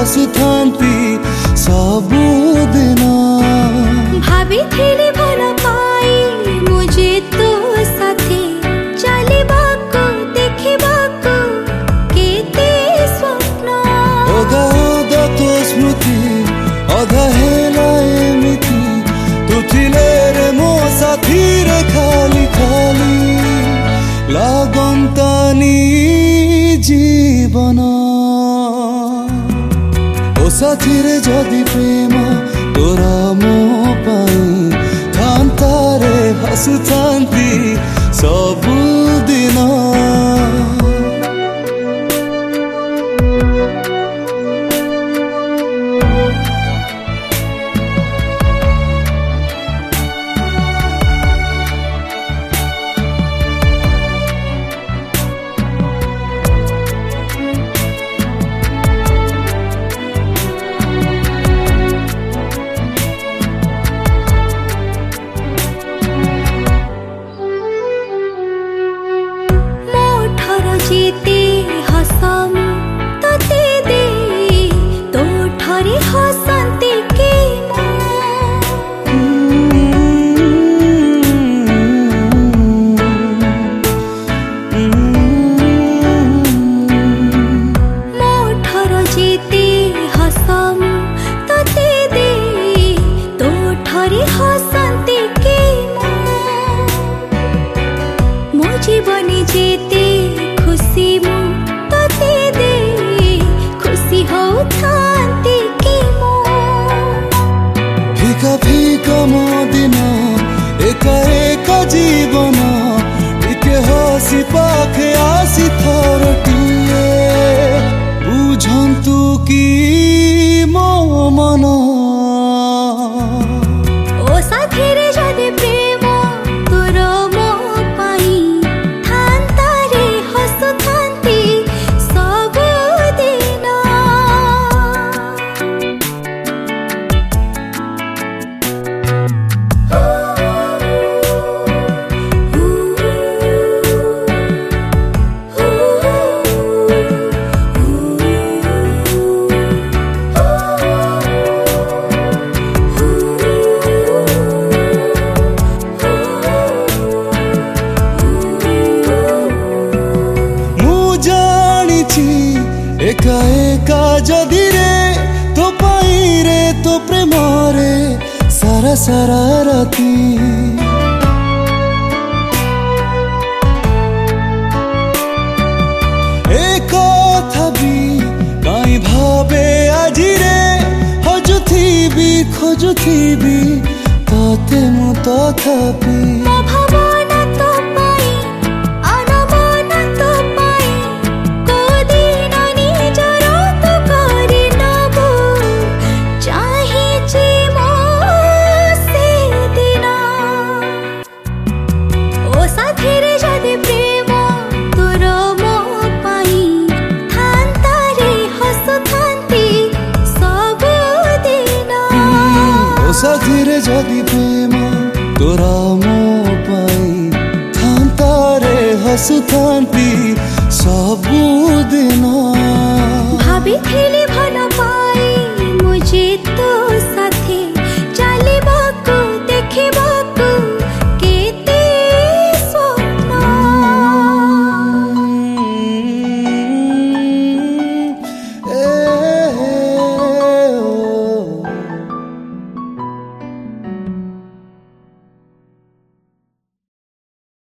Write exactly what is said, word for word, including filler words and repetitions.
हसुथांती सबुदिन भाभी थिली भल पाई मुझे तो साथी चलिबाको देखिबाको केते स्वप्न ओदा ओदा तो स्मृति अधा हेला एमिति तू थिले रे मो साथी रे खाली खाली लागंतानी जीवन ओ साथी रे जदि प्रेम तोरा मो पाई थांता रे हसुथांती सबुदिन जीते हसम तते दे तो ठरे हसंते के मोठर जीते हसम तते दे तो ठरे हसंते के मो जीवनी जीते खुशी मु तते दे खुशी हो थांती की मो फिका फिका मो दिन एका एका जीवन टिके हसी पाखे आसी थरटिए बुझंतु की मो मन ओ साथी रे जदि प्रेम तोर मो पाई थांता रे हसुथांती सबुदिन एका एका जदि रे तो पाई रे तो प्रेम रे सारा सारा राती एक कथा भी काई भावे आजी रे हजुथिबी खोजुथिबी तते मु तथापि भावना तो पाई अनमना तो पाई कोदिन निजर तो करि नबो चाहिछि मो से दिन ओ साथी रे जदि प्रेम तोर मो पाई थांता रे हसुथांती सबुदिन ओ साथी रे जदि प्रेम तोरा मो पाई थांता रे हसुथांती सबुदिन भाभी थिली